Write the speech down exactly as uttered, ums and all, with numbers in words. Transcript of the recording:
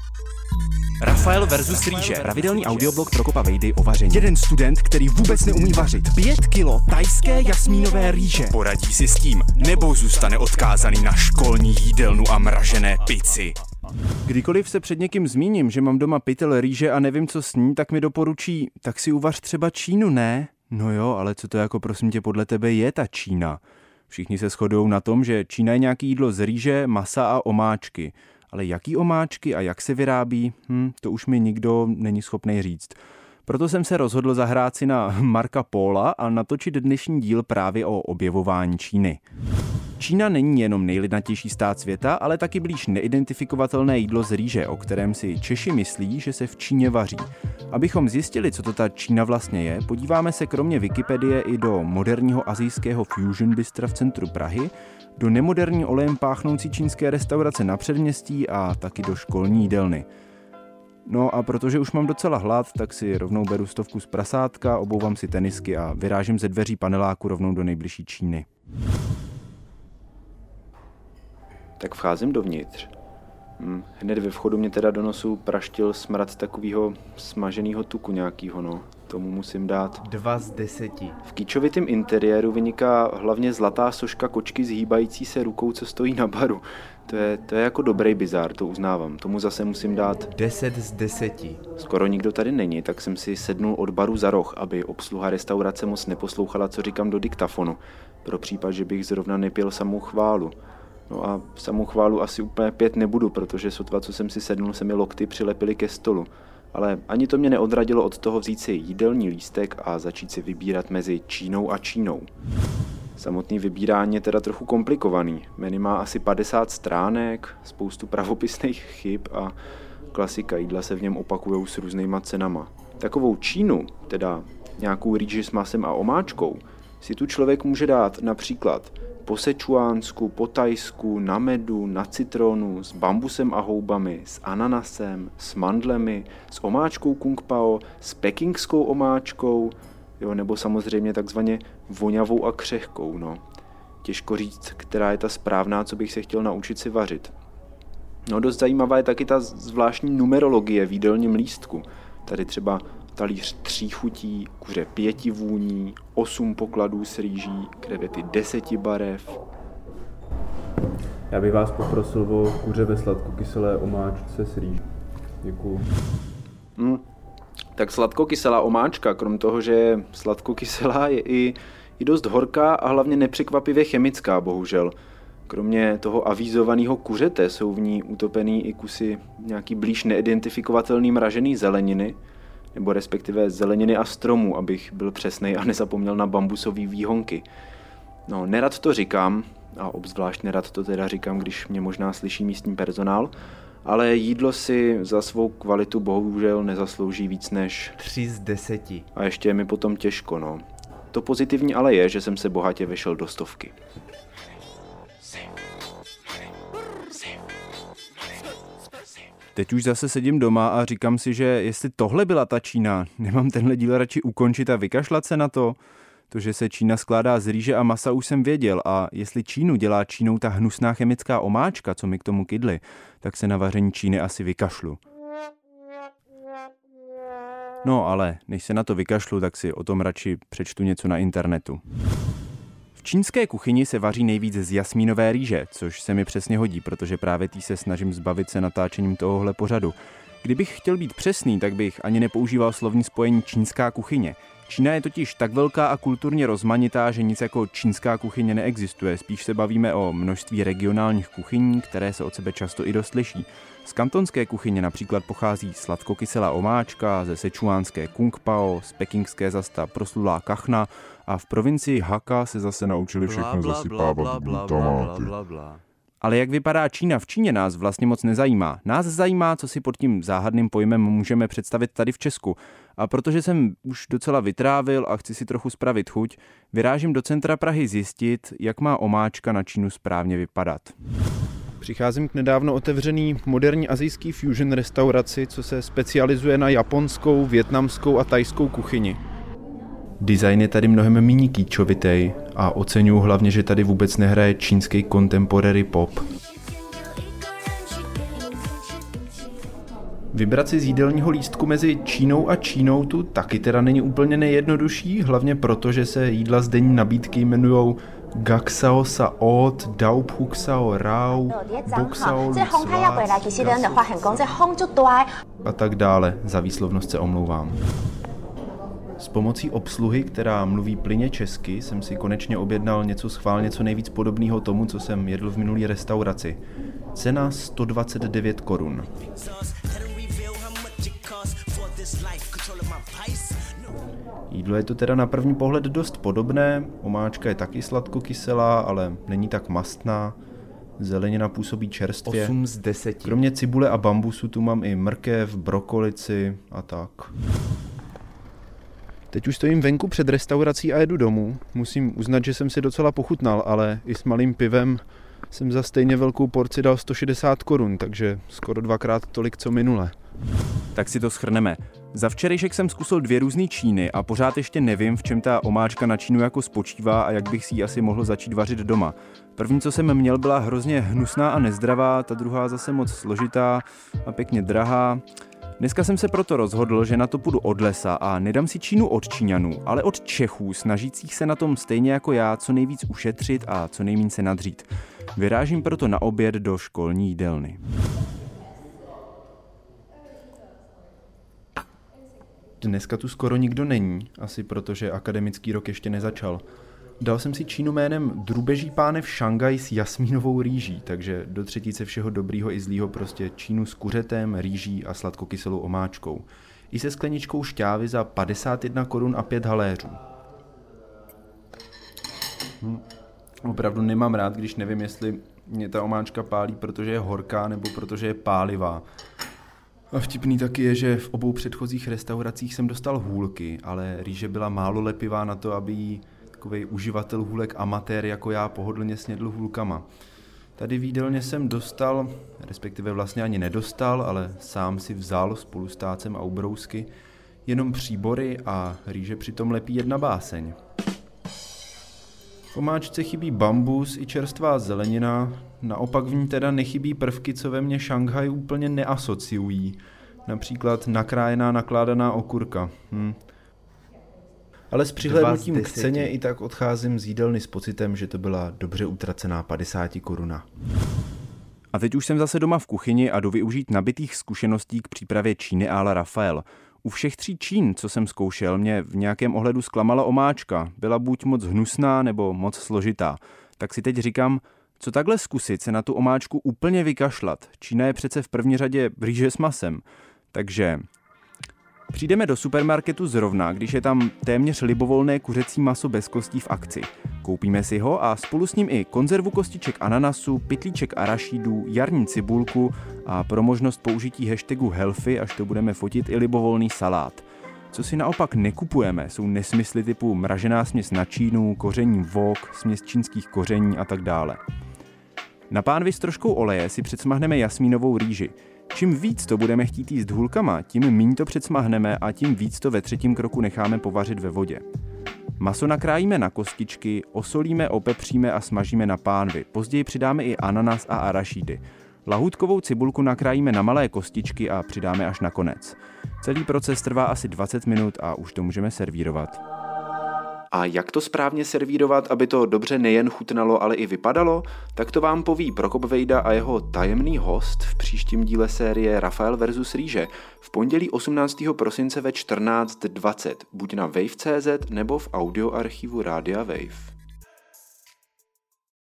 Rafael versus rýže. Pravidelný audioblog Prokopa Vejdy o vaření. Jeden student, který vůbec neumí vařit. Pět kilo tajské jasmínové rýže. Poradí si s tím, nebo zůstane odkázaný na školní jídelnu a mražené pici. Kdykoliv se před někým zmíním, že mám doma pytel rýže a nevím, co s ní, tak mi doporučí, tak si uvař třeba Čínu, ne? No jo, ale co to jako prosím tě podle tebe je ta Čína? Všichni se shodou na tom, že Čína je nějaký jídlo z rýže, masa a omáčky. Ale jaký omáčky a jak se vyrábí, hm, to už mi nikdo není schopný říct. Proto jsem se rozhodl zahrát si na Marca Pola a natočit dnešní díl právě o objevování Číny. Čína není jenom nejlidnatější stát světa, ale taky blíž neidentifikovatelné jídlo z rýže, o kterém si Češi myslí, že se v Číně vaří. Abychom zjistili, co to ta Čína vlastně je, podíváme se kromě Wikipedie i do moderního asijského Fusion Bistra v centru Prahy, do nemoderní olejem páchnoucí čínské restaurace na předměstí a taky do školní jídelny. No a protože už mám docela hlad, tak si rovnou beru stovku z prasátka, obouvám si tenisky a vyrážím ze dveří paneláku rovnou do nejbližší Číny. Tak vcházím dovnitř. Hm, hned ve vchodu mě teda do nosu praštil smrad takového smaženého tuku nějakýho, no. Tomu musím dát Dva z deseti. V kýčovitém interiéru vyniká hlavně zlatá soška kočky zhýbající se rukou, co stojí na baru. To je, to je jako dobrý bizár, to uznávám. Tomu zase musím dát Deset z deseti. Skoro nikdo tady není, tak jsem si sednul od baru za roh, aby obsluha restaurace moc neposlouchala, co říkám do diktafonu. Pro případ, že bych zrovna nepěl samou chválu. No a samou chválu asi úplně pět nebudu, protože sotva, co jsem si sednul, se mi lokty přilepily ke stolu. Ale ani to mě neodradilo od toho vzít si jídelní lístek a začít si vybírat mezi Čínou a Čínou. Samotný vybírání je teda trochu komplikovaný. Menu má asi padesát stránek, spoustu pravopisných chyb a klasika jídla se v něm opakujou s různýma cenama. Takovou Čínu, teda nějakou rýži s masem a omáčkou, si tu člověk může dát například po sečuánsku, po tajsku, na medu, na citronu, s bambusem a houbami, s ananasem, s mandlemi, s omáčkou kung pao, s pekingskou omáčkou, jo, nebo samozřejmě takzvaně vonavou a křehkou, no. Těžko říct, která je ta správná, co bych se chtěl naučit si vařit. No dost zajímavá je taky ta zvláštní numerologie v jídelním lístku. Tady třeba talíř tří chutí, kuře pěti vůní, osm pokladů s rýží, krevety deseti barev. Já bych vás poprosil o kuře ve sladkokyselé omáčce s rýží. Děkuju. Hmm. Tak sladkokyselá omáčka, krom toho, že je sladkokyselá, je i, i dost horká a hlavně nepřekvapivě chemická, bohužel. Kromě toho avízovaného kuřete jsou v ní utopený i kusy nějaký blíž neidentifikovatelný mražený zeleniny, nebo respektive zeleniny a stromů, abych byl přesnej a nezapomněl na bambusové výhonky. No, nerad to říkám, a obzvlášť nerad to teda říkám, když mě možná slyší místní personál, ale jídlo si za svou kvalitu bohužel nezaslouží víc než Tři z deseti. A ještě je mi potom těžko, no. To pozitivní ale je, že jsem se bohatě vešel do stovky. Teď už zase sedím doma a říkám si, že jestli tohle byla ta Čína, nemám tenhle díl radši ukončit a vykašlat se na to. To, že se Čína skládá z rýže a masa, už jsem věděl, a jestli Čínu dělá Čínou ta hnusná chemická omáčka, co mi k tomu kydli, tak se na vaření Číny asi vykašlu. No ale než se na to vykašlu, tak si o tom radši přečtu něco na internetu. V čínské kuchyni se vaří nejvíc z jasmínové rýže, což se mi přesně hodí, protože právě tý se snažím zbavit se natáčením tohohle pořadu. Kdybych chtěl být přesný, tak bych ani nepoužíval slovní spojení čínská kuchyně. Čína je totiž tak velká a kulturně rozmanitá, že nic jako čínská kuchyně neexistuje. Spíš se bavíme o množství regionálních kuchyní, které se od sebe často i dost liší. Z kantonské kuchyně například pochází sladkokyselá omáčka, ze sečuánské kung pao, z pekingské zasta proslulá kachna a v provincii Hakka se zase naučili všechno zasypávat glutamáty. Ale jak vypadá Čína v Číně, nás vlastně moc nezajímá. Nás zajímá, co si pod tím záhadným pojmem můžeme představit tady v Česku. A protože jsem už docela vytrávil a chci si trochu spravit chuť, vyrážím do centra Prahy zjistit, jak má omáčka na Čínu správně vypadat. Přicházím k nedávno otevřený moderní asijský fusion restauraci, co se specializuje na japonskou, vietnamskou a thajskou kuchyni. Design je tady mnohem méně kýčovitej a oceňuji hlavně, že tady vůbec nehraje čínský contemporary pop. Vybrat si z jídelního lístku mezi Čínou a Čínou tu taky teda není úplně nejjednodušší, hlavně proto, že se jídla z denní nabídky jmenujou Gaksao Saot, Daopuk Sao Rao, Boksao a tak dále, za výslovnost se omlouvám. S pomocí obsluhy, která mluví plyně česky, jsem si konečně objednal něco schválně co nejvíc podobného tomu, co jsem jedl v minulý restauraci. Cena sto dvacet devět korun. Jídlo je to teda na první pohled dost podobné, omáčka je taky sladkokyselá, ale není tak mastná, zelenina působí čerstvě. osm z deseti. Kromě cibule a bambusu tu mám i mrkev, brokolici a tak. Teď už stojím venku před restaurací a jedu domů. Musím uznat, že jsem si docela pochutnal, ale i s malým pivem jsem za stejně velkou porci dal sto šedesát korun, takže skoro dvakrát tolik, co minule. Tak si to shrneme. Za včerejšek jsem zkusil dvě různé Číny a pořád ještě nevím, v čem ta omáčka na Čínu jako spočívá a jak bych si ji asi mohl začít vařit doma. První, co jsem měl, byla hrozně hnusná a nezdravá, ta druhá zase moc složitá a pěkně drahá. Dneska jsem se proto rozhodl, že na to půjdu od lesa a nedám si Čínu od Číňanů, ale od Čechů, snažících se na tom stejně jako já co nejvíc ušetřit a co nejméně se nadřít. Vyrážím proto na oběd do školní jídelny. Dneska tu skoro nikdo není, asi protože akademický rok ještě nezačal. Dal jsem si Čínu jménem Drůbeží pánev Šangaj s jasmínovou rýží, takže do třetice všeho dobrýho i zlýho prostě Čínu s kuřetem, rýží a sladkokyselou omáčkou. I se skleničkou šťávy za padesát jedna korun a pět haléřů. Hm. Opravdu nemám rád, když nevím, jestli mě ta omáčka pálí, protože je horká nebo protože je pálivá. A vtipný taky je, že v obou předchozích restauracích jsem dostal hůlky, ale rýže byla málo lepivá na to, aby jí takovej uživatel hůlek amatér jako já pohodlně snědl hůlkama. Tady v jídelně jsem dostal, respektive vlastně ani nedostal, ale sám si vzal spolu s tácem a ubrousky jenom příbory a rýže přitom lepí jedna báseň. V omáčce chybí bambus i čerstvá zelenina, naopak v ní teda nechybí prvky, co ve mně Šanghaj úplně neasociují. Například nakrájená nakládaná okurka. Hm. Ale s přihlédnutím k ceně i tak odcházím z jídelny s pocitem, že to byla dobře utracená padesát koruna. A teď už jsem zase doma v kuchyni a jdu využít nabitých zkušeností k přípravě Číny à la Rafael. U všech tří Čín, co jsem zkoušel, mě v nějakém ohledu zklamala omáčka. Byla buď moc hnusná, nebo moc složitá. Tak si teď říkám, co takhle zkusit se na tu omáčku úplně vykašlat. Čína je přece v první řadě rýže s masem. Takže přijdeme do supermarketu zrovna, když je tam téměř libovolné kuřecí maso bez kostí v akci. Koupíme si ho a spolu s ním i konzervu kostiček ananasu, pytlíček arašídů, jarní cibulku a pro možnost použití hashtagu healthy, až to budeme fotit, i libovolný salát. Co si naopak nekupujeme, jsou nesmysly typu mražená směs na Čínu, koření wok, směs čínských koření a tak dále. Na pánvi s troškou oleje si předsmahneme jasmínovou rýži. Čím víc to budeme chtít jíst hůlkama, tím míň to předsmahneme a tím víc to ve třetím kroku necháme povařit ve vodě. Maso nakrájíme na kostičky, osolíme, opepříme a smažíme na pánvi. Později přidáme i ananas a arašídy. Lahůdkovou cibulku nakrájíme na malé kostičky a přidáme až na konec. Celý proces trvá asi dvacet minut a už to můžeme servírovat. A jak to správně servírovat, aby to dobře nejen chutnalo, ale i vypadalo? Tak to vám poví Prokop Vejda a jeho tajemný host v příštím díle série Rafael versus rýže v pondělí osmnáctého prosince ve čtrnáct dvacet, buď na wave tečka cé zet nebo v audioarchivu Rádia Wave.